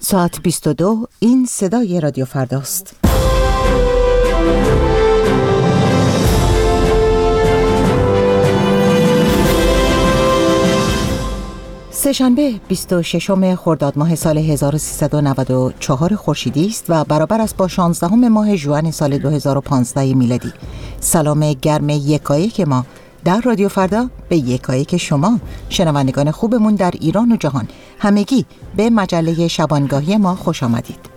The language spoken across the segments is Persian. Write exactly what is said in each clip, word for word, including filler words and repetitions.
ساعت بیست و دو، این صدای رادیو فرداست. سه‌شنبه بیست و ششم خرداد ماه سال هزار و سیصد و نود و چهار خورشیدی است و برابر است با شانزدهم ماه ژوئن سال دو هزار و پانزده میلادی. سلام گرم یکایک ما در رادیو فردا به یکایک شما شنوندگان خوبمون در ایران و جهان. همگی به مجله شبانگاهی ما خوش آمدید.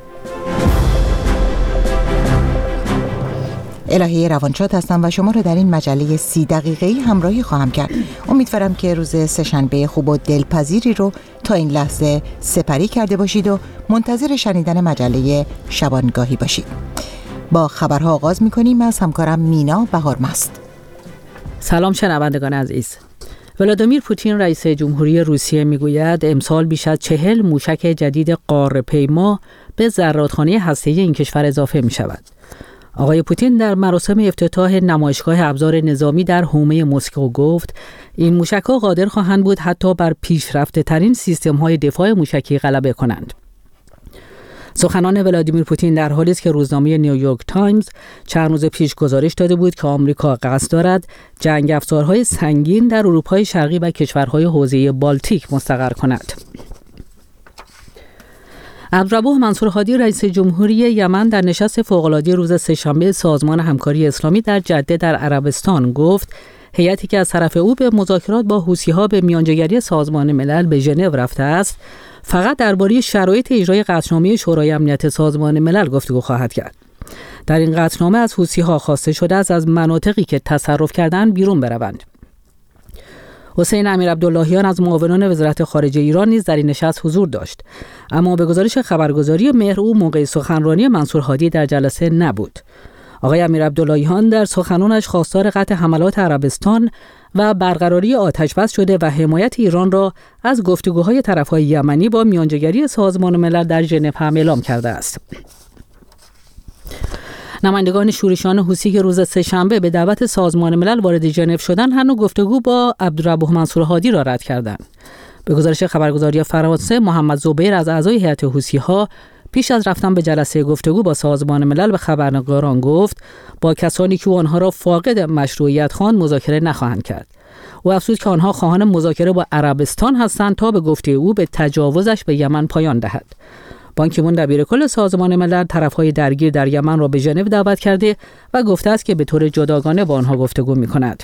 الهی روانشاد هستم و شما رو در این مجله سی دقیقه‌ای همراهی خواهم کرد. امیدوارم که روز سه‌شنبه خوب و دلپذیری رو تا این لحظه سپری کرده باشید و منتظر شنیدن مجله شبانگاهی باشید. با خبرها آغاز می‌کنیم از همکارم مینا بهارمست. سلام شنوندگان عزیز. ولادیمیر پوتین رئیس جمهوری روسیه میگوید امسال بیش از چهل موشک جدید قاره‌پیما به زرادخانه هسته‌ای این کشور اضافه می‌شود. آقای پوتین در مراسم افتتاح نمایشگاه ابزار نظامی در حومه مسکو گفت این موشک‌ها قادر خواهند بود حتی بر پیشرفته‌ترین سیستم‌های دفاع موشکی غلبه کنند. سخنان ولادیمیر پوتین در حالی است که روزنامه نیویورک تایمز چند روز پیش گزارش داده بود که آمریکا قصد دارد جنگ افزارهای سنگین در اروپای شرقی و کشورهای حوزه بالتیک مستقر کند. عبدالربوح منصور هادی رئیس جمهوری یمن در نشست فوق‌العاده روز سه‌شنبه سازمان همکاری اسلامی در جده در عربستان گفت هیئتی که از طرف او به مذاکرات با حوثی‌ها به میانجیگری سازمان ملل به ژنو رفته است فقط درباره شرایط اجرای قطعنامه شورای امنیت سازمان ملل گفتگو خواهد کرد. در این قطعنامه از حوثی‌ها خواسته شده است از مناطقی که تصرف کردند بیرون بروند. حسین امیرعبداللهیان از معاونان وزارت خارجه ایران نیز در این نشست حضور داشت، اما به گزارش خبرگزاری مهر او موقع سخنرانی منصور هادی در جلسه نبود. آقای امیرعبداللهیان در سخنانش خواستار قطع حملات عربستان و برقراری آتش‌بس شده و حمایت ایران را از گفتگوهای طرف‌های یمنی با میانجیگری سازمان ملل در ژنو هم اعلام کرده است. نمایندگان شورشیان حوثی که روز سه‌شنبه به دعوت سازمان ملل وارد ژنو شدند هنوز گفتگو با عبدالربوح منصور هادی را رد کردند. به گزارش خبرگزاری فرانسه محمد زبیر از اعضای هیئت حوثی‌ها پیش از رفتن به جلسه گفتگو با سازمان ملل به خبرنگاران گفت با کسانی که آنها را فاقد مشروعیت خواند مذاکره نخواهند کرد. او افزود که آنها خواهان مذاکره با عربستان هستند تا به گفته او به تجاوزش به یمن پایان دهد. بان کی مون دبیر کل سازمان ملل طرف‌های درگیر در یمن را به ژنو دعوت کرده و گفته است که به طور جداگانه با آنها گفتگو می‌کند.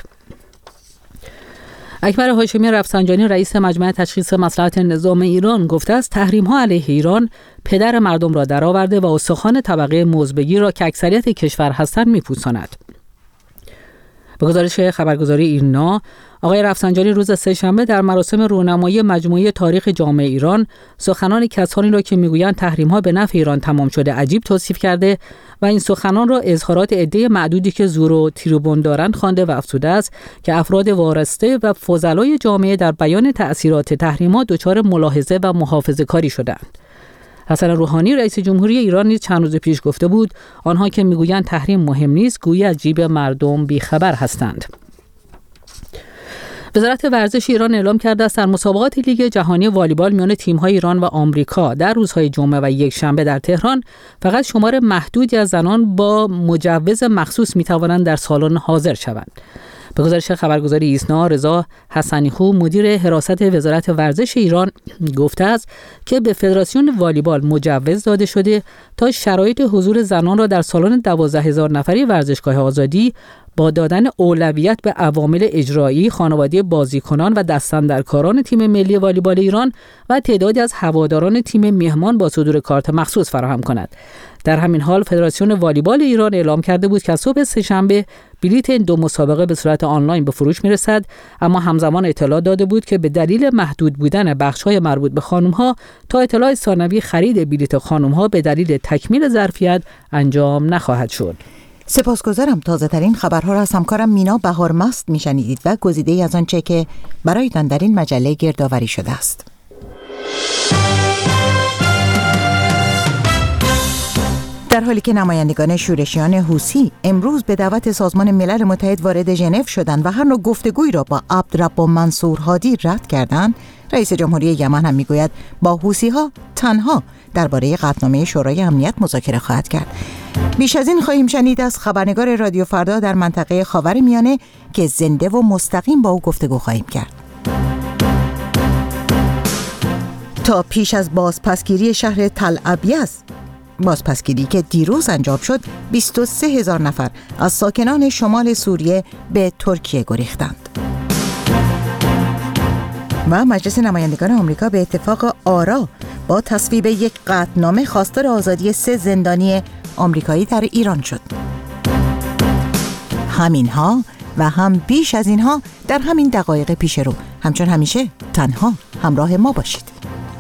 اکبر هاشمی رفسنجانی رئیس مجمع تشخیص مصلحت نظام ایران گفته است تحریم‌ها علیه ایران پدر مردم را درآورده و استخوان طبقه مزبگی را که اکثریت کشور هستند می‌پوساند. به گزارش خبرگزاری ایرنا، آقای رفسنجانی روز سه‌شنبه در مراسم رونمایی مجموعه تاریخ جامعه ایران سخنان کسانی را که میگویند تحریم‌ها به نفع ایران تمام شده عجیب توصیف کرده و این سخنان را اظهارات عده معدودی که زور و تریبون دارند خوانده و افزوده است که افراد وارسته و فضلای جامعه در بیان تأثیرات تحریم‌ها دچار ملاحظه و محافظه‌کاری شدند. حسن روحانی رئیس جمهوری ایران نیز چند روز پیش گفته بود آنها که میگویند تحریم مهم نیست گویی از جیب مردم بیخبر هستند. وزارت ورزش ایران اعلام کرده است در مسابقات لیگ جهانی والیبال میان تیم‌های ایران و آمریکا در روزهای جمعه و یکشنبه در تهران فقط شمار محدودی از زنان با مجوز مخصوص می‌توانند در سالن حاضر شوند. به گزارش خبرگزاری ایسنا، رضا حسنی‌خو مدیر حراست وزارت ورزش ایران گفته است که به فدراسیون والیبال مجوز داده شده تا شرایط حضور زنان را در سالن دوازده هزار نفری ورزشگاه آزادی با دادن اولویت به عوامل اجرایی، خانواده بازیکنان و دستاندرکاران تیم ملی والیبال ایران و تعدادی از هواداران تیم مهمان با صدور کارت مخصوص فراهم کند. در همین حال فدراسیون والیبال ایران اعلام کرده بود که صبح سه‌شنبه بلیت این دو مسابقه به صورت آنلاین به فروش میرسد، اما همزمان اطلاع داده بود که به دلیل محدود بودن بخش‌های مربوط به خانم‌ها تا اطلاع ثانوی خرید بلیت خانم‌ها به دلیل تکمیل ظرفیت انجام نخواهد شد. سپاسگزارم. تازه ترین خبرها را از همکارم مینا بهارمست میشنیدید و گزیده‌ای از آنچه که برایتان در این مجله گردآوری شده است. در حالی که نمایندگان شورشیان حوثی امروز به دعوت سازمان ملل متحد وارد ژنو شدند و هر نوع گفتگویی را با عبدالربوح منصور هادی رد کردند، رئیس جمهوری یمن هم میگوید با حوثی‌ها تنها درباره قطعنامه شورای امنیت مذاکره خواهد کرد. بیش از این خواهیم شنید از خبرنگار رادیو فردا در منطقه خاورمیانه که زنده و مستقیم با او گفتگو خواهیم کرد. تا پیش از بازپسگیری شهر تل ابیض، بازپسگیری که دیروز انجام شد، بیست و سه هزار نفر از ساکنان شمال سوریه به ترکیه گریختند. و مجلس نمایندگان آمریکا به اتفاق آرا با تصویب یک قطعنامه خواستار آزادی سه زندانی آمریکایی در ایران شد. همینها و هم بیش از اینها در همین دقایق پیش رو. همچون همیشه تنها همراه ما باشید.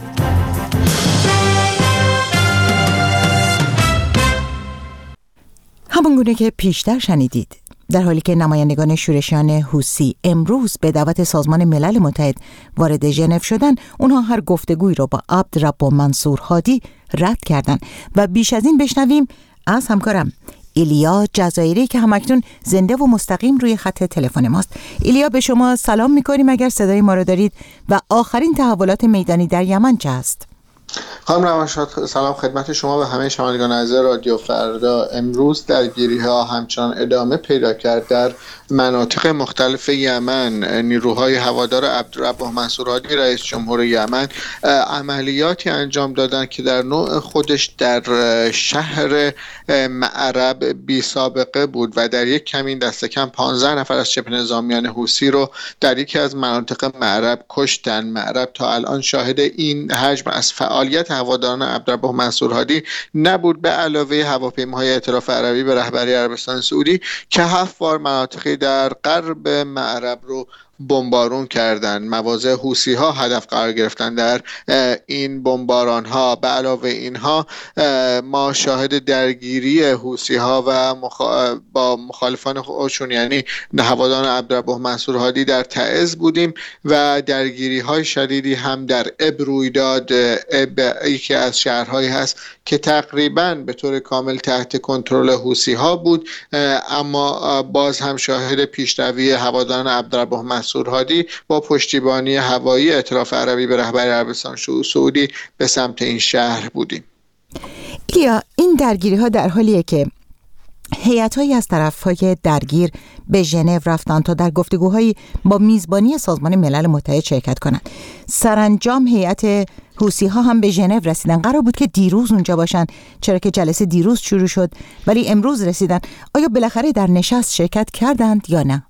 همونگونه که پیشتر شنیدید، در حالی که نمایندگان شورشیان حوثی امروز به دعوت سازمان ملل متحد وارد ژنو شدند، اونها هر گفتگویی رو با عبدالرب منصور هادی رد کردند و بیش از این بشنویم از همکارم ایلیا جزایری که همکنون زنده و مستقیم روی خط تلفن ماست. ایلیا، به شما سلام می‌کنیم اگر صدای ما رو دارید و آخرین تحولات میدانی در یمن چه است؟ خانم روانشاد، سلام خدمت شما و همه شنوندگان عزیز رادیو فردا. امروز درگیری‌ها همچنان ادامه پیدا کرد در مناطق مختلف یمن. نیروهای هوادار عبدالرب منصور هادی رئیس جمهور یمن عملیاتی انجام دادند که در نوع خودش در شهر معرب بی سابقه بود و در یک کمین دست کم پانزده نفر از شبه نظامیان حوثی رو در یکی از مناطق معرب کشتن. معرب تا الان شاهد این حجم از فعالیت هواداران عبدالرب منصور هادی نبود، به علاوه هواپیماهای ائتلاف عربی به رهبری عربستان سعودی که هفت بار مناطقی در غرب معرب رو بمبارون کردند. مواضع حوثی ها هدف قرار گرفتن در این بمباران ها. به علاوه اینها ما شاهد درگیری حوثی ها و مخ... با مخالفان خودشون یعنی هواداران عبدالرب منصور هادی در تعز بودیم و درگیری های شدیدی هم در اب روی داد. اب یکی از شهرهایی هست که تقریبا به طور کامل تحت کنترل حوثی ها بود، اما باز هم شاهد پیشروی هواداران عبدالرب منصور هادی با پشتیبانی هوایی ائتلاف عربی به رهبری عربستان سعودی به سمت این شهر بودیم. ایلیا، این درگیری ها در حالیه که هیئت‌هایی از طرف‌های درگیر به ژنو رفتند تا در گفتگوهایی با میزبانی سازمان ملل متحد شرکت کنند. سرانجام هیئت حوثی‌ها هم به ژنو رسیدن. قرار بود که دیروز اونجا باشن، چرا که جلسه دیروز شروع شد، ولی امروز رسیدن. آیا بالاخره در نشست شرکت کردند یا نه؟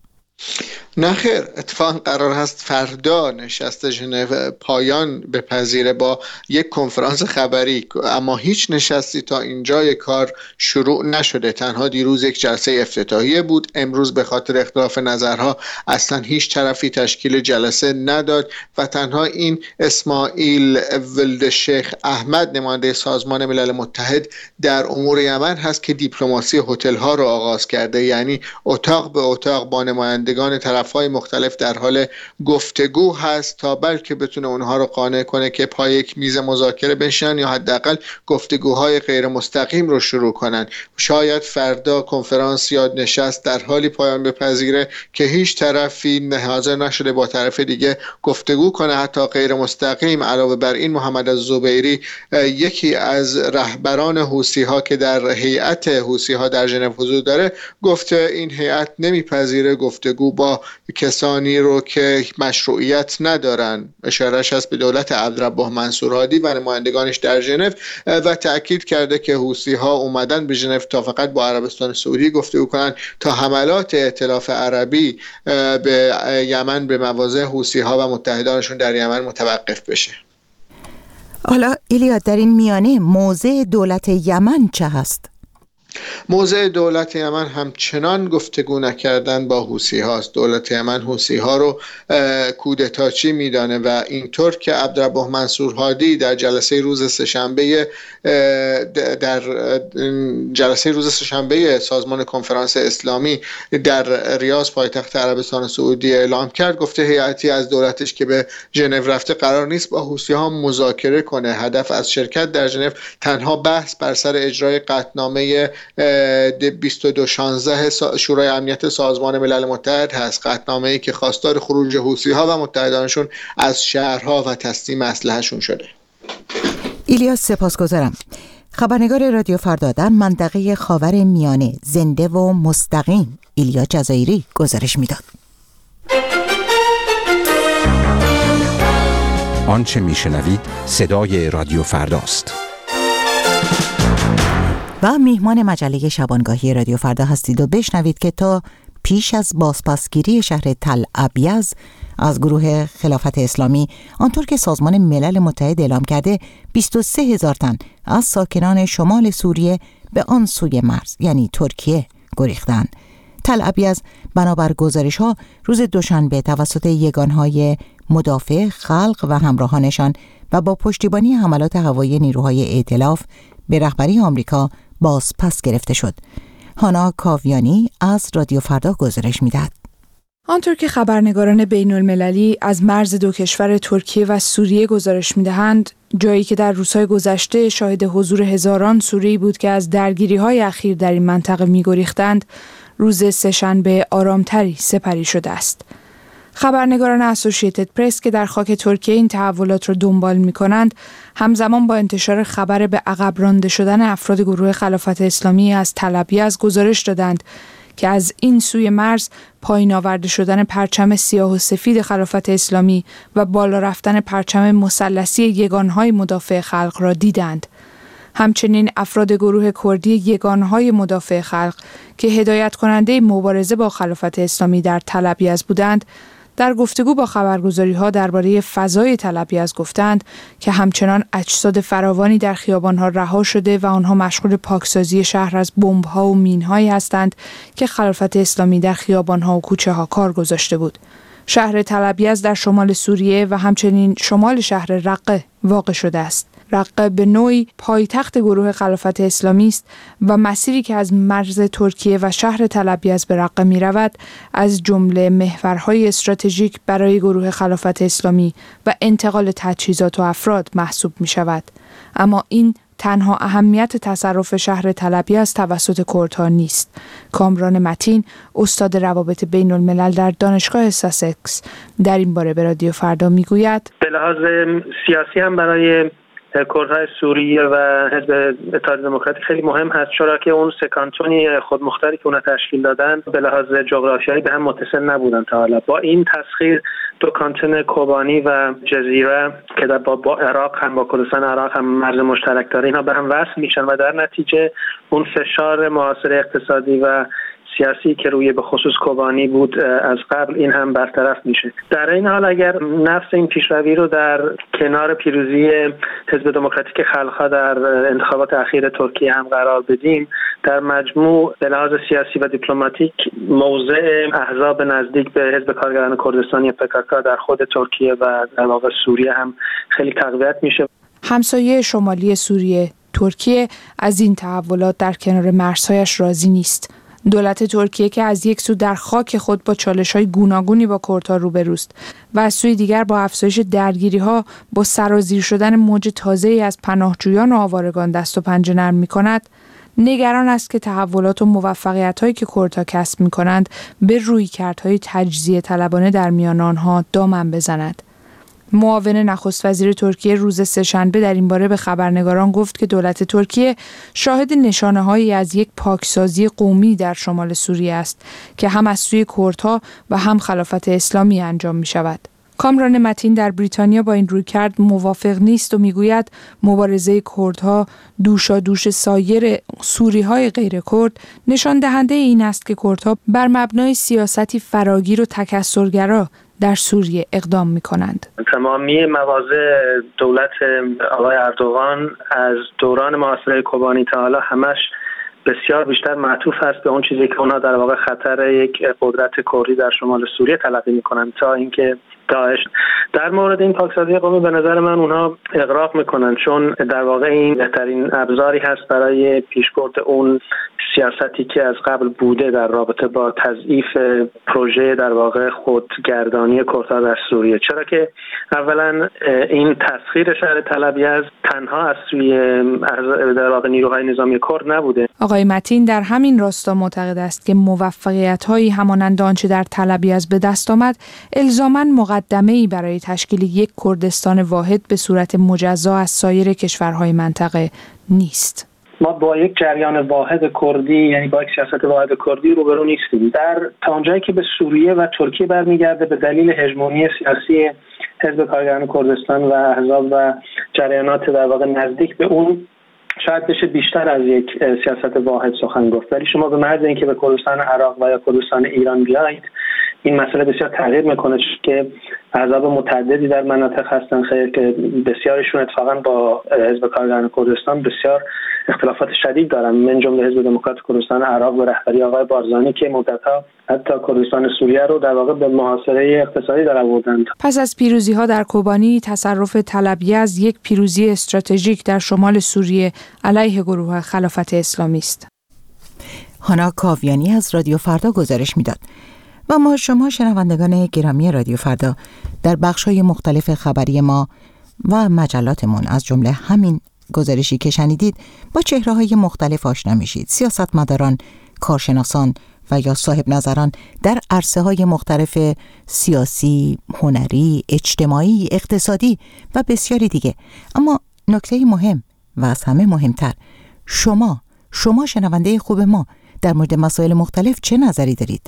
نه خیر، اتفاقا قرار هست فردا نشست ژنو پایان بپذیره با یک کنفرانس خبری، اما هیچ نشستی تا اینجای کار شروع نشده. تنها دیروز یک جلسه افتتاحیه بود. امروز به خاطر اختلاف نظرها اصلا هیچ طرفی تشکیل جلسه نداد و تنها این اسماعیل ولد شیخ احمد نماینده سازمان ملل متحد در امور یمن هست که دیپلماسی هتل ها رو آغاز کرده، یعنی اتاق به اتاق با نمایندگان طرف‌های مختلف در حال گفتگو هست تا بلکه بتونه اونها رو قانع کنه که پای یک میز مذاکره بشن یا حداقل گفتگوهای غیر مستقیم رو شروع کنن. شاید فردا کنفرانس یا نشست در حالی پایان بپذیره که هیچ طرفی حاضر نشده با طرف دیگه گفتگو کنه، حتی غیر مستقیم. علاوه بر این محمد الزبیری یکی از رهبران حوثی ها که در هیئت حوثی ها در ژنو حضور داره گفته این هیئت نمیپذیره گفتگو با کسانی رو که مشروعیت ندارن. اشارهش هست به دولت عبدالرب منصور هادی و نمایندگانش در ژنو و تأکید کرده که حوثی ها اومدن به ژنو تا فقط با عربستان سعودی گفتگو کنن تا حملات ائتلاف عربی به یمن به مواضع حوثی ها و متحدانشون در یمن متوقف بشه. حالا ایلیا، در این میانه موضع دولت یمن چه هست؟ موضع دولت یمن همچنان گفتگو نکردن با حوثی هاست. دولت یمن حوثی ها رو کودتاچی میدانه و اینطور که عبدالرب منصور هادی در جلسه روز سه‌شنبه در جلسه روز سه‌شنبه سازمان کنفرانس اسلامی در ریاض پایتخت عربستان سعودی اعلام کرد، گفته هیئتی از دولتش که به ژنو رفته قرار نیست با حوثی ها مذاکره کنه. هدف از شرکت در ژنو تنها بحث بر سر اجرای قطعنامه بیست و دو شانزده شورای امنیت سازمان ملل متحد هست، قطعنامه‌ای که خواستار خروج حوثی‌ها و متحدانشون از شهرها و تسلیم اسلحه‌شون شده. ایلیاس سپاسگزارم. خبرنگار رادیو فردا در منطقه خاور میانه زنده و مستقیم ایلیا جزایری گزارش میداد. آنچه میشنوید صدای رادیو فرداست. و میهمان مجله شبانگاهی رادیو فردا هستید و بشنوید که تا پیش از بازپسگیری شهر تل ابیض از گروه خلافت اسلامی، آنطور که سازمان ملل متحد اعلام کرده، بیست و سه هزار تن از ساکنان شمال سوریه به آن سوی مرز یعنی ترکیه گریختند. تل ابیض بنابر گزارش‌ها روز دوشنبه توسط یگانهای مدافع خلق و همراهانشان و با پشتیبانی حملات هوایی نیروهای ائتلاف به رهبری آمریکا باز پس گرفته شد. هانا کاویانی از رادیو فردا گزارش می‌دهد. آنطور که خبرنگاران بین المللی از مرز دو کشور ترکیه و سوریه گزارش می‌دهند، جایی که در روزهای گذشته شاهد حضور هزاران سوریی بود که از درگیری‌های اخیر در این منطقه می‌گریختند، روز سه‌شنبه آرامتری سپری شده است. خبرنگاران اسوسییتد پرس که در خاک ترکیه این تحولات را دنبال می‌کنند، همزمان با انتشار خبر به عقب رانده شدن افراد گروه خلافت اسلامی از تل ابیض گزارش دادند که از این سوی مرز پایین آورده شدن پرچم سیاه و سفید خلافت اسلامی و بالا رفتن پرچم مثلثی یگانهای مدافع خلق را دیدند. همچنین افراد گروه کردی یگانهای مدافع خلق که هدایت کننده مبارزه با خلافت اسلامی در تل ابیض بودند، در گفتگو با خبرگزاری‌ها درباره فضای تل ابیض گفتند که همچنان اجساد فراوانی در خیابان‌ها رها شده و آنها مشغول پاکسازی شهر از بمب‌ها و مین‌هایی هستند که خلافت اسلامی در خیابان‌ها و کوچه‌ها کار گذاشته بود. شهر تل ابیض در شمال سوریه و همچنین شمال شهر رقه واقع شده است. رقه به نوعی پایتخت گروه خلافت اسلامی است و مسیری که از مرز ترکیه و شهر تل ابیض به رقه می رود از جمله محورهای استراتژیک برای گروه خلافت اسلامی و انتقال تجهیزات و افراد محسوب می شود. اما این تنها اهمیت تصرف شهر تل ابیض توسط کردها نیست. کامران متین، استاد روابط بین الملل در دانشگاه ساسکس، در این باره به رادیو فردا میگوید: به لحاظ سیاسی هم برای کردهای سوریه و حزب اتحاد دموکراتی خیلی مهم هست، چرا که اون سه کانتونی خودمختاری که اونها تشکیل دادن به لحاظ جغرافیایی به هم متصل نبودن تا حالا. با این تسخیر دو کانتون کوبانی و جزیره که در با, با عراق هم با کردستان عراق هم مرز مشترک داره، اینها به هم وصل میشن و در نتیجه اون فشار معاصر اقتصادی و سیاسی که روی به خصوص کوبانی بود از قبل این هم برطرف میشه. در این حال اگر نفس این پیشروی رو در کنار پیروزی حزب دموکراتیک خلق‌ها در انتخابات اخیر ترکیه هم قرار بدیم، در مجموع به لحاظ سیاسی و دیپلماتیک موضع احزاب نزدیک به حزب کارگران کردستانی پکاکا در خود ترکیه و در واقع سوریه هم خیلی تقویت میشه. همسایه شمالی سوریه، ترکیه، از این تحولات در کنار مرزهایش راضی نیست. دولت ترکیه که از یک سو در خاک خود با چالش‌های گوناگونی با کردها روبروست و از سوی دیگر با افزایش درگیری‌ها با سرازیر شدن موج تازه‌ای از پناهجویان و آوارگان دست و پنجه نرم می‌کند، نگران است که تحولات و موفقیت‌هایی که کردها کسب می‌کنند به رویکردهای تجزیه طلبانه در میان آنها دامن بزند. معاون نخست وزیر ترکیه روز سه‌شنبه در این باره به خبرنگاران گفت که دولت ترکیه شاهد نشانه‌هایی از یک پاکسازی قومی در شمال سوریه است که هم از سوی کردها و هم خلافت اسلامی انجام می‌شود. کامران متین در بریتانیا با این رویکرد موافق نیست و میگوید مبارزه کردها دوشا دوش سایر سوری‌های غیر کرد نشان دهنده این است که کردها بر مبنای سیاستی فراگیر و تکثرگرا در سوریه اقدام می‌کنند. تمامی مواضع دولت آقای اردوغان از دوران محاصره کوبانی تا حالا همش بسیار بیشتر معطوف است به اون چیزی که اونها در واقع خطر یک قدرت کردی در شمال سوریه تلقی می‌کنند تا اینکه داعش. در مورد این پاکسازی قومی به نظر من اونها اغراق میکنن، چون در واقع این بهترین ابزاری هست برای پیشبرد اون سیاستی که از قبل بوده در رابطه با تضعیف پروژه در واقع خودگردانی کردها در سوریه. چرا که اولا این تسخیر شهر تل ابیض تنها از سوی در واقع نیروهای نظامی کرد نبوده. آقای متین در همین راستا معتقد است که موفقیت‌هایی همانند آنچه در طلبی از به دست آمد الزاماً مقدمه‌ای برای تشکیل یک کردستان واحد به صورت مجزا از سایر کشورهای منطقه نیست. ما با یک جریان واحد کردی، یعنی با یک سیاست واحد کردی روبرو نیستیم. در تا اونجایی که به سوریه و ترکیه برمیگرده به دلیل هژمونی سیاسی حزب کارگران کردستان و احزاب و جریانات در واقع نزدیک به اون، شاید بشه بیشتر از یک سیاست واحد سخن گفت. ولی شما به محض اینکه به کردستان عراق و یا کردستان ایران بیایید، این مسئله بسیار تغییر میکنه که احزاب متعددی در مناطق هستن خیر که بسیارشون اتفاقا با حزب کارگران کردستان بسیار اختلافات شدید دارن، من جمله حزب دموکرات کردستان عراق و رهبری آقای بارزانی که مدت‌ها حتی کردستان سوریه رو در واقع به محاصره اقتصادی در آوردند. پس از پیروزی‌ها در کوبانی، تصرف طلبیه از یک پیروزی استراتژیک در شمال سوریه علیه گروه خلافت اسلامی است. هانا کاویانی از رادیو فردا گزارش میداد. و ما شما شنوندگان گرامی رادیو فردا در بخش‌های مختلف خبری ما و مجلاتمون از جمله همین گزارشی که شنیدید با چهره‌های مختلف آشنا میشید. سیاستمداران، کارشناسان و یا صاحب نظران در عرصه‌های مختلف سیاسی، هنری، اجتماعی، اقتصادی و بسیاری دیگه. اما نکته مهم و از همه مهمتر، شما شما شنونده خوب ما در مورد مسائل مختلف چه نظری دارید؟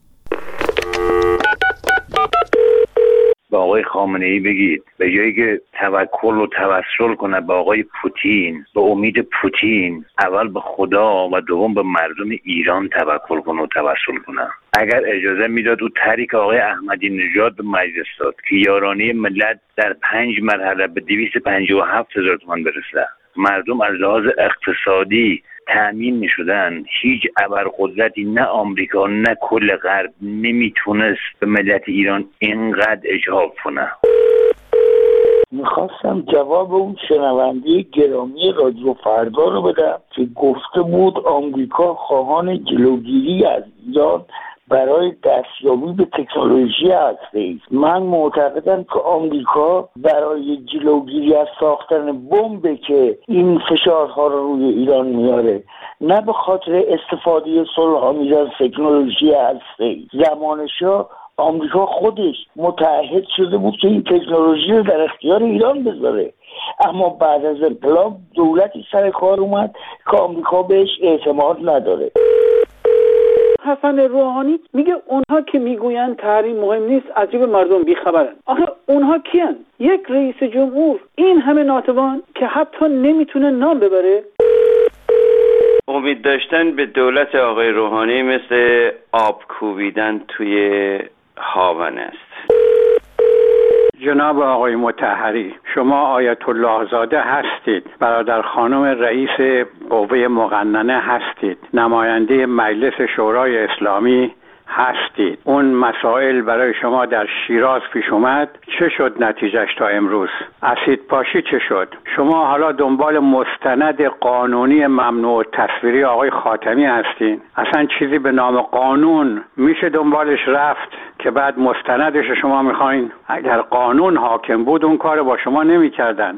به آقای خامنه‌ای بگید به جایی که توکل و توسل کنه به آقای پوتین، به امید پوتین، اول به خدا و دوم به مردم ایران توکل کنه و توسل کنه. اگر اجازه میداد او تحریک آقای احمدی نژاد به مجلس داد که یارانه ملت در پنج مرحله به دویست و پنجاه و هفت هزار تومان برسه، مردم از لحاظ اقتصادی تأمین می شدن، هیچ ابرقدرتی نه آمریکا نه کل غرب نمیتونست به ملت ایران اینقدر اجحاف کنه. میخواستم جواب اون شنونده گرامی رادیو فردا رو بدم که گفته بود آمریکا خواهان جلوگیری از ایران برای دستیابی به تکنولوژی هسته‌ای. من معتقدم که آمریکا برای جلوگیری از ساختن بمب که این فشارها رو روی ایران میاره، نه به خاطر استفاده صلح‌آمیز از تکنولوژی هسته‌ای. زمان شاه آمریکا خودش متعهد شده بود که این تکنولوژی رو در اختیار ایران بذاره، اما بعد از انقلاب دولتی سر کار اومد که آمریکا بهش اعتماد نداره. حسن روحانی میگه اونها که میگوین تحریم مهم نیست عجیب مردم بیخبرن. آخه اونها کیان؟ یک رئیس جمهور این همه ناتوان که حتی نمیتونه نام ببره. امید داشتن به دولت آقای روحانی مثل آب کوبیدن توی هاون است. جناب آقای مطهری، شما آیت الله زاده هستید، برادر خانم رئیس قوه مقننه هستید، نماینده مجلس شورای اسلامی هستید. اون مسائل برای شما در شیراز پیش اومد، چه شد نتیجهش تا امروز؟ اسید پاشی چه شد؟ شما حالا دنبال مستند قانونی ممنوع تصویری آقای خاتمی هستین. اصلا چیزی به نام قانون میشه دنبالش رفت که بعد مستندش شما میخواین؟ اگر قانون حاکم بود اون کار با شما نمیکردن.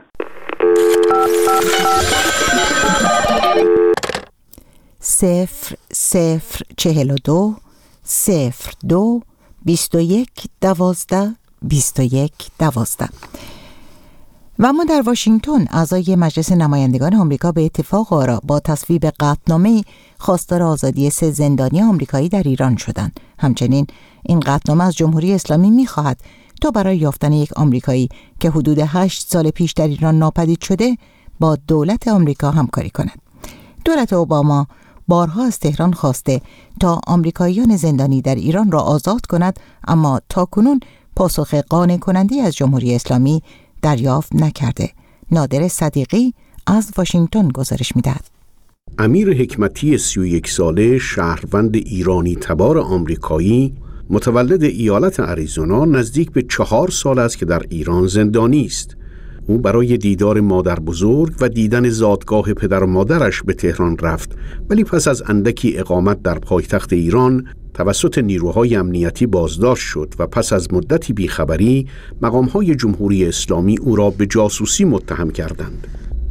صفر صفر چهل و دو صفر دو بیست و یک دوازده بیست و یک دوازده. و اما در واشنگتن اعضای مجلس نمایندگان آمریکا به اتفاق آرا با تصویب قطعنامه خواستار آزادی سه زندانی آمریکایی در ایران شدند. همچنین این قطعنامه از جمهوری اسلامی می‌خواهد تا برای یافتن یک آمریکایی که حدود هشت سال پیش در ایران ناپدید شده با دولت آمریکا همکاری کند. دولت اوباما بارها از تهران خواسته تا آمریکاییان زندانی در ایران را آزاد کند، اما تاکنون پاسخ قانع کننده از جمهوری اسلامی دریافت نکرده. نادر صدیقی از واشنگتن گزارش می‌دهد. امیر حکمتی سی و یک ساله، شهروند ایرانی تبار آمریکایی، متولد ایالت اریزونا، نزدیک به چهار سال است که در ایران زندانی است. او برای دیدار مادر بزرگ و دیدن زادگاه پدر و مادرش به تهران رفت، ولی پس از اندکی اقامت در پایتخت ایران توسط نیروهای امنیتی بازداشت شد و پس از مدتی بیخبری مقامهای جمهوری اسلامی او را به جاسوسی متهم کردند.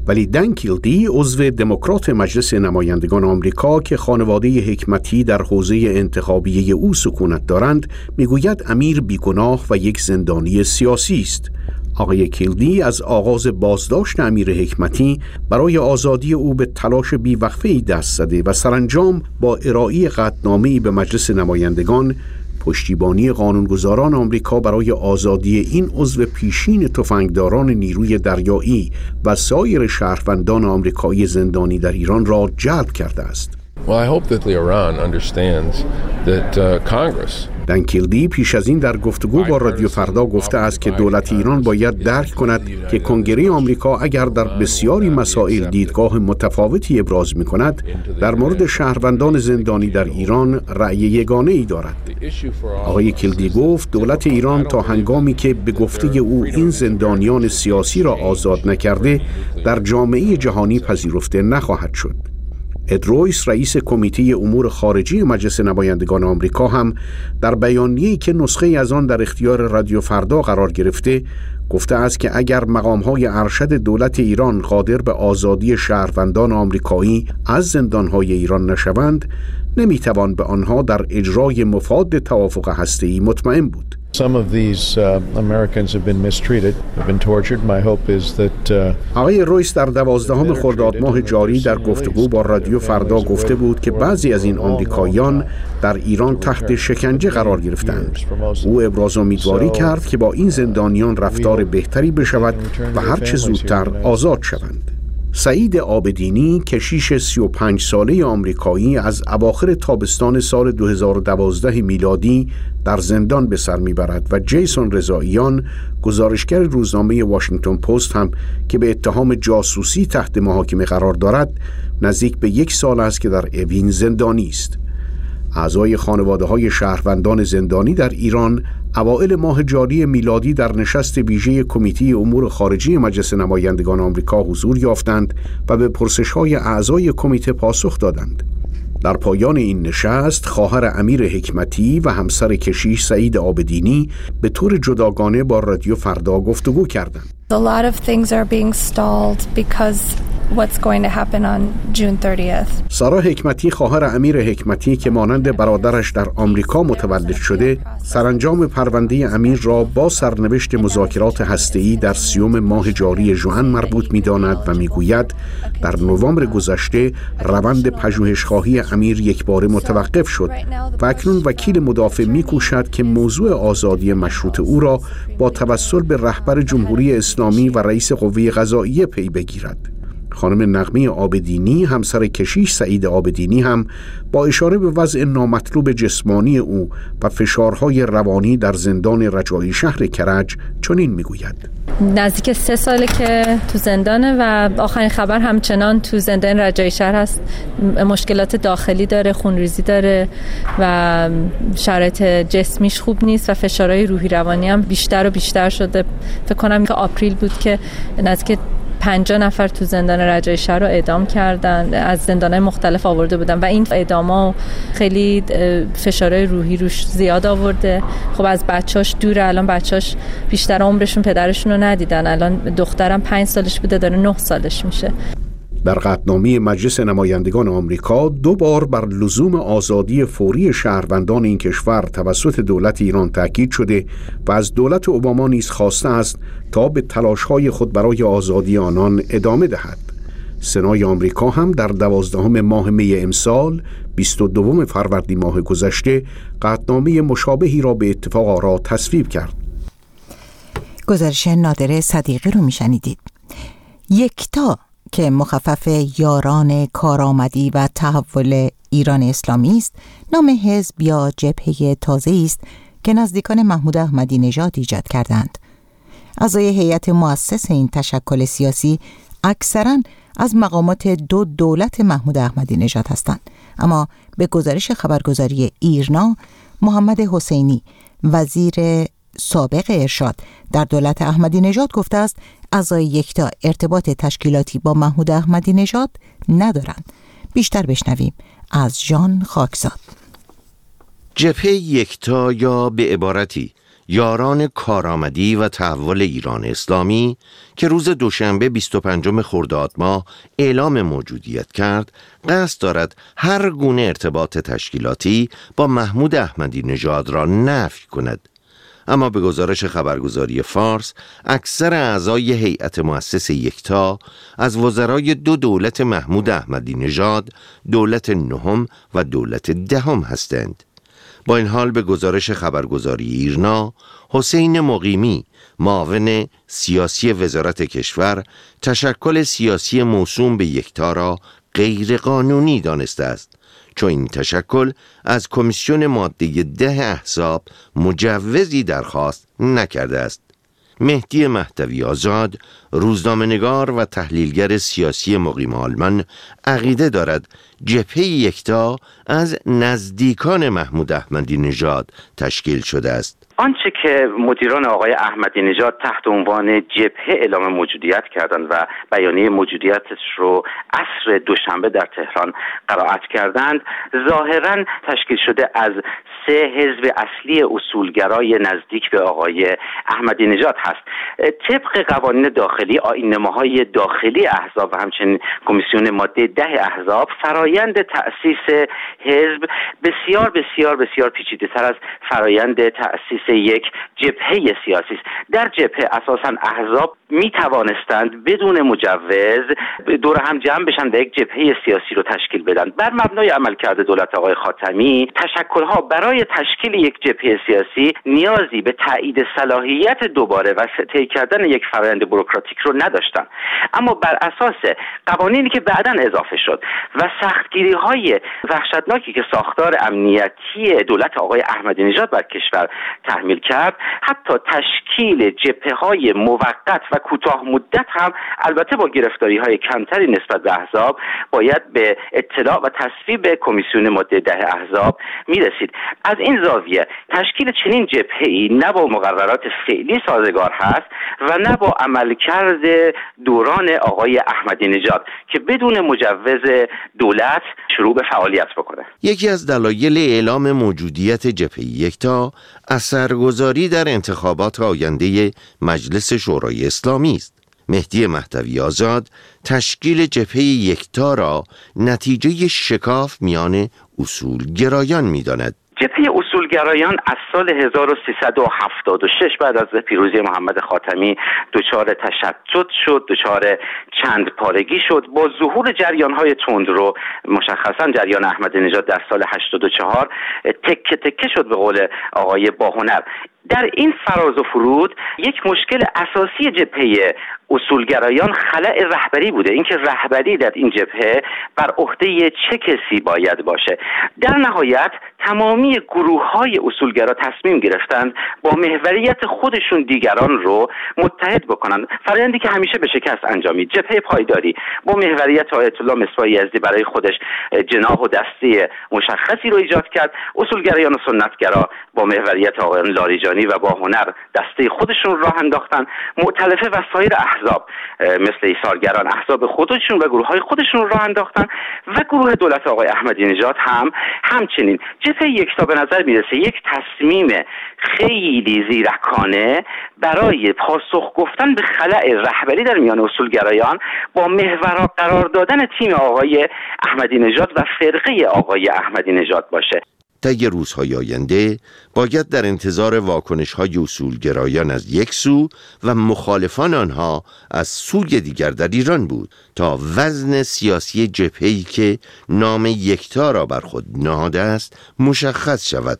ولی دن کیلدی عضو دموکرات مجلس نمایندگان آمریکا که خانواده حکمتی در حوزه انتخابیه او سکونت دارند میگوید امیر بیگناه و یک زندانی سیاسی است. آقای کیلدی از آغاز بازداشت امیر حکمتی برای آزادی او به تلاش بیوقفه‌ای دست زده و سرانجام با ارائه قطعنامه‌ای به مجلس نمایندگان پشتیبانی قانونگذاران آمریکا برای آزادی این عضو پیشین تفنگداران نیروی دریایی و سایر شهروندان آمریکایی زندانی در ایران را جلب کرده است. Well, I hope that Iran understands that uh, Congress دن کیلدی پیش از این در گفتگو با رادیو فردا گفته است که دولت ایران باید درک کند که کنگره آمریکا اگر در بسیاری مسائل دیدگاه متفاوتی ابراز می کند، در مورد شهروندان زندانی در ایران رأی یگانه ای دارد. آقای کیلدی گفت دولت ایران تا هنگامی که به گفته او این زندانیان سیاسی را آزاد نکرده، در جامعه جهانی پذیرفته نخواهد شد. اد رویس رئیس کمیته امور خارجی مجلس نمایندگان آمریکا هم در بیانیه‌ای که نسخه از آن در اختیار رادیو فردا قرار گرفته گفته است که اگر مقام‌های ارشد دولت ایران قادر به آزادی شهروندان آمریکایی از زندان‌های ایران نشوند، نمی‌توان به آنها در اجرای مفاد توافق هسته‌ای مطمئن بود. Some of these uh, Americans have been mistreated, have been tortured. My hope is that uh, آقای رویس در دوازدهم خرداد ماه جاری در گفتگو با رادیو فردا گفته بود که بعضی از این آمریکاییان در ایران تحت شکنجه قرار گرفتند. او ابراز امیدواری کرد که با این زندانیان رفتار بهتری بشود و هر چه زودتر آزاد شوند. سعید عابدینی کشیش سی و پنج ساله آمریکایی از اواخر تابستان سال دو هزار و دوازده میلادی در زندان به سر میبرد و جیسون رضاییان گزارشگر روزنامه واشنگتن پست هم که به اتهام جاسوسی تحت محاکمه قرار دارد نزدیک به یک سال است که در اوین زندانی است. اعضای خانواده‌های شهروندان زندانی در ایران اوائل ماه جاری میلادی در نشست ویژه کمیته امور خارجی مجلس نمایندگان آمریکا حضور یافتند و به پرسش‌های اعضای کمیته پاسخ دادند. در پایان این نشست خواهر امیر حکمتی و همسر کشیش سعید عابدینی به طور جداگانه با رادیو فردا گفتگو کردند. A lot of things are being stalled because what's going to happen on June thirtieth. سارا حکمتی خواهر امیر حکمتی که مانند برادرش در آمریکا متولد شده، سرانجام پرونده امیر را با سرنوشت مذاکرات هسته‌ای در سیوم ماه جاری ژوئن مربوط می‌داند و می‌گوید در نوامبر گذشته روند پژوهش‌خواهی امیر یکباره متوقف شد و اکنون وکیل مدافع می‌کوشد که موضوع آزادی مشروط او را با توسل به رهبر جمهوری اسلامی و رئیس قوه قضاییه پی بگیرد. خانم نغمه عابدینی همسر کشیش سعید عابدینی هم با اشاره به وضع نامطلوب جسمانی او و فشارهای روانی در زندان رجایی شهر کرج چنین میگوید: نزدیک سه ساله که تو زندانه و آخرین خبر همچنان تو زندان رجایی شهر هست. مشکلات داخلی داره، خونریزی داره و شرایط جسمیش خوب نیست و فشارهای روحی روانی هم بیشتر و بیشتر شده. فکر کنم که آپریل بود که نزدیک پنجاه نفر تو زندان رجایی شهر رو اعدام کردن، از زندان‌های مختلف آورده بودن و این اعدام‌ها خیلی فشارهای روحی روش زیاد آورده. خب از بچه‌اش دوره، الان بچه‌اش بیشتر عمرشون پدرشون رو ندیدن. الان دخترم پنج سالش بوده، داره نه سالش میشه. در قطعنامه مجلس نمایندگان آمریکا دو بار بر لزوم آزادی فوری شهروندان این کشور توسط دولت ایران تاکید شده و از دولت اوباما نیز خواسته است تا به تلاش‌های خود برای آزادی آنان ادامه دهد. سنای آمریکا هم در دوازدهم ماه می امسال بیست و دوم فروردین ماه گذشته قطعنامه مشابهی را به اتفاق آرا تصویب کرد. گزارش نادره صدیقی رو میشنیدید. یکتا که مخفف یاران کارآمدی و تحول ایران اسلامی است، نام حزب یا جبهه تازه‌ای است که نزدیکان محمود احمدی نژاد ایجاد کردند. اعضای هیئت مؤسس این تشکل سیاسی اکثراً از مقامات دو دولت محمود احمدی نژاد هستند، اما به گزارش خبرگزاری ایرنا، محمد حسینی وزیر سابق ارشاد در دولت احمدی نژاد گفته است اعضای یکتا ارتباط تشکیلاتی با محمود احمدی نژاد ندارند. بیشتر بشنویم از ژان خاکزاد. جبهه یکتا یا به عبارتی یاران کارآمدی و تحول ایران اسلامی که روز دوشنبه بیست و پنجم خرداد ماه اعلام موجودیت کرد، قصد دارد هر گونه ارتباط تشکیلاتی با محمود احمدی نژاد را نفی کند. اما به گزارش خبرگزاری فارس، اکثر اعضای هیئت مؤسس یکتا از وزرای دو دولت محمود احمدی نژاد، دولت نهم و دولت دهم هستند. با این حال به گزارش خبرگزاری ایرنا، حسین مقیمی، معاون سیاسی وزارت کشور، تشکل سیاسی موسوم به یکتا را غیر قانونی دانسته است، چون این تشکل از کمیسیون ماده ده احزاب مجوزی درخواست نکرده است. مهدی مهدوی آزاد، روزنامه‌نگار و تحلیلگر سیاسی مقیم آلمان، عقیده دارد جبهه یکتا از نزدیکان محمود احمدی نژاد تشکیل شده است. آنچه که مدیران آقای احمدی نژاد تحت عنوان جبهه اعلام موجودیت کردند و بیانیه موجودیتش رو عصر دوشنبه در تهران قرائت کردند، ظاهراً تشکیل شده از سه حزب اصلی اصولگرای نزدیک به آقای احمدی نژاد هست. طبق قوانین داخلی، آیین‌نامه‌های داخلی احزاب و همچنین کمیسیون ماده ده احزاب، فرایند تأسیس حزب بسیار بسیار بسیار پیچیده‌تر از فرایند تأسیس یک جبهه سیاسی است. در جبهه اساساً احزاب می توانستند بدون مجوز دور هم جمع بشن و یک جبهه سیاسی رو تشکیل بدن. بر مبنای عملکرد دولت آقای خاتمی، تشکل‌ها برای تشکیل یک جبهه سیاسی نیازی به تایید صلاحیت دوباره و طی کردن یک فرآیند بوروکراتیک رو نداشتند. اما بر اساس قوانینی که بعداً اضافه شد و سختگیری‌های وحشتناکی که ساختار امنیتی دولت آقای احمدی نژاد بر کشور تحمیل کرد، حتی تشکیل جبهه‌های موقت و کوتاه مدت هم البته با گرفتاری‌های کمتری نسبت به احزاب باید به اطلاع و تصویب کمیسیون ماده ده احزاب میرسید. از این زاویه تشکیل چنین جبهه‌ای نه با مقررات فعلی سازگار هست و نه با عملکرد دوران آقای احمدی نژاد که بدون مجوز دولت شروع به فعالیت بکنه. یکی از دلایل اعلام موجودیت جبهه یکتا اثرگذاری در انتخابات آینده مجلس شورای اسلامی است. مهدی مهدوی آزاد تشکیل جبهه یکتا را نتیجه شکاف میان اصولگرایان می‌داند. جبهه اصولگرایان از سال هزار و سیصد و هفتاد و شش بعد از پیروزی محمد خاتمی دچار تشتت شد، دچار چند پارگی شد. با ظهور جریان‌های تندرو، مشخصاً جریان احمدی نژاد در سال هشتاد و چهار، تکه تکه شد به قول آقای باهنر. در این فراز و فرود یک مشکل اساسی جبهه اصولگرایان خلأ رهبری بوده، اینکه رهبری در این جبهه بر عهده چه کسی باید باشه. در نهایت تمامی گروه‌های اصولگرا تصمیم گرفتند با محوریت خودشون دیگران رو متحد بکنن. فرآیندی که همیشه به شکست انجامید. جبهه پایداری با محوریت آیت الله مصباح یزدی برای خودش جناح و دسته مشخصی رو ایجاد کرد. اصولگرایان و سنتگرا با محوریت آقایان لاریجانی و با هنر دسته خودشون راه انداختن. مؤتلفه و سایر احزاب مثل ایثارگران احزاب خودشون و گروه‌های خودشون راه انداختن و گروه دولت آقای احمدی نژاد هم همچنین. جبهه یکتا به نظر میرسه یک تصمیم خیلی زیرکانه برای پاسخ گفتن به خلأ رهبری در میان اصولگرایان با محور قرار دادن تیم آقای احمدی نژاد و فرقه آقای احمدی نژاد باشه. طی روزهای آینده باید در انتظار واکنش‌های اصولگرایان از یک سو و مخالفان آنها از سوی دیگر در ایران بود تا وزن سیاسی جبهه‌ای که نام یکتا را بر خود نهاده است مشخص شود.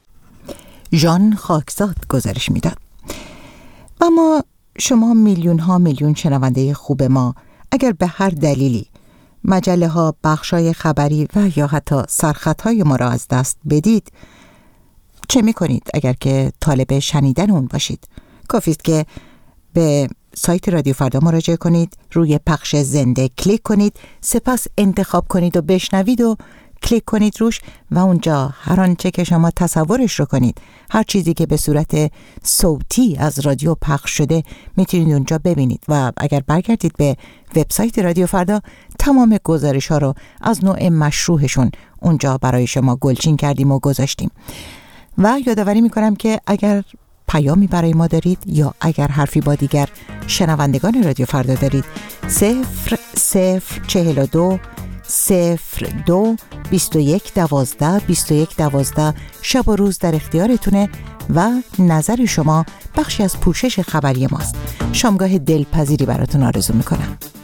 ژان خاکزاد گزارش میداد. و ما شما میلیون ها میلیون شنونده خوب ما اگر به هر دلیلی مجله ها، بخشای خبری و یا حتی سرخط های ما را از دست بدید، چه می کنید اگر که طالب شنیدن اون باشید؟ کافی است که به سایت رادیو فردا مراجعه کنید، روی پخش زنده کلیک کنید، سپس انتخاب کنید و بشنوید و کلیک کنید روش و اونجا هر آنچه که شما تصورش رو کنید، هر چیزی که به صورت صوتی از رادیو پخش شده میتونید اونجا ببینید. و اگر برگردید به وبسایت رادیو فردا، تمام گزارش ها رو از نوع مشروحشون اونجا برای شما گلچین کردیم و گذاشتیم. و یادآوری میکنم که اگر پیامی برای ما دارید یا اگر حرفی با دیگر شنوندگان رادیو فردا دارید، صفر صفر چهل و دو صفر دو بیست و یک دوازده بیست و یک دوازده شب و روز در اختیارتونه و نظر شما بخشی از پوشش خبری ماست. شامگاه دلپذیری براتون آرزو میکنم.